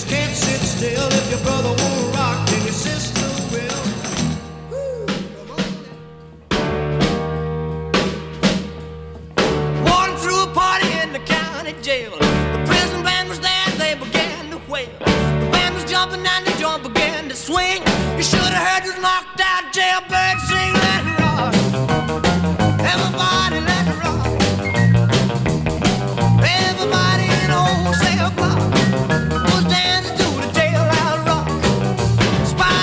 can't sit still. If your brother won't rock, then your sister will. Woo, come on. Walking through a party in the county jail. The prison band was there, they began to wail. The band was jumping and the joint began to swing. You should have heard this knocked out jailbird